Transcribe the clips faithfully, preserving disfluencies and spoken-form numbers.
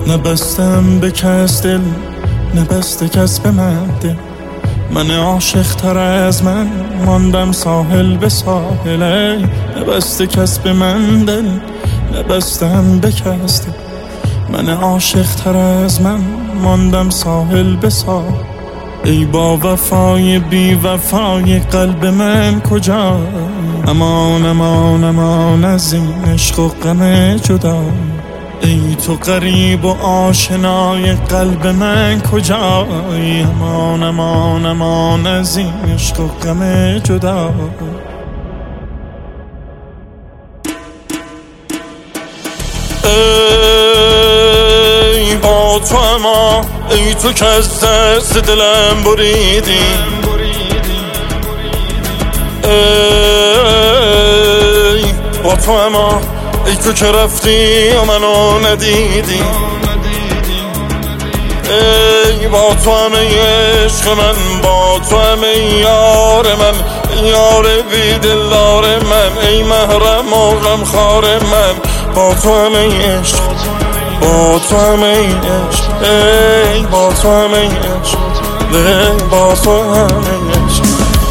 نبستم به کس دل، نبسته کس به من دل. من عاشق تر از من ماندم ساحل به ساحل. نبسته کس به من دل، نبستم به کس دل. من عاشق تر از من ماندم ساحل به ساحل. ای با وفای بی وفای قلب من کجا؟ امان امان امان از این عشق و غم جدا. ای تو غریب و آشنای قلب من کجایی؟ امان امان امان از این عشق و غم جدا. ای با تو اما ای تو که از دست دلم بریدی. ای با تو اما ای تو که رفتی و منو ندیدی. ای با تو همه عشق من، با تو همه یار من، یار بی دلدار من، ای محرم و غمخوار من. با تو همه عشق، با تو همه عشق، ای با تو همه عشق، ای با تو همه عشق.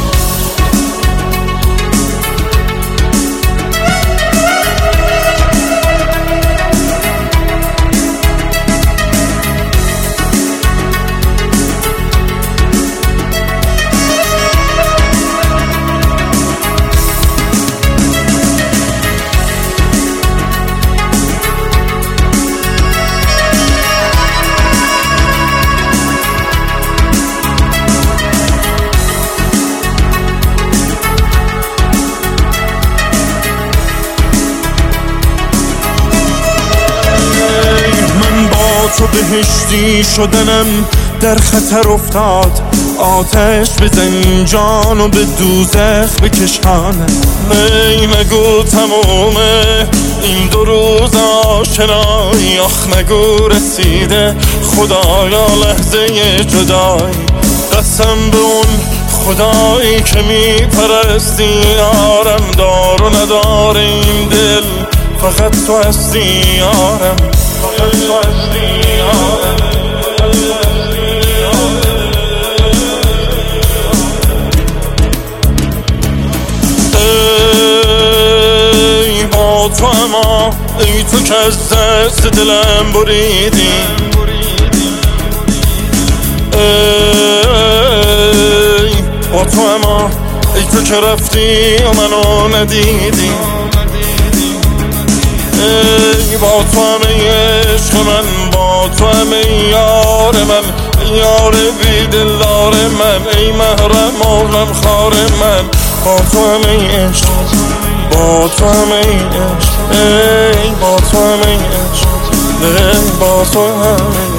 تو بهشتی شدنم در خطر افتاد. آتش بزن جان و به دوزخ بکشانم. ای نگو تمومه این دو روز آشنایی. آخ نگو رسیده خدایا لحظه جدایی. قسم به اون خدایی که میپرستی یارم. دار و ندار این دل فقط تو هستی یارم، فقط تو هستی یارم. ای با تو اما ای تو که از دست دلم بریدی. ای با تو اما ای تو که رفتی و منو ندیدی. ای با تو همه عشق من، با تو همه یار من، یار بی دلدار من، ای محرم و غمخوار من. با تو همه عشق، با تو همه عشق، ای با تو همه عشق، ای با تو همه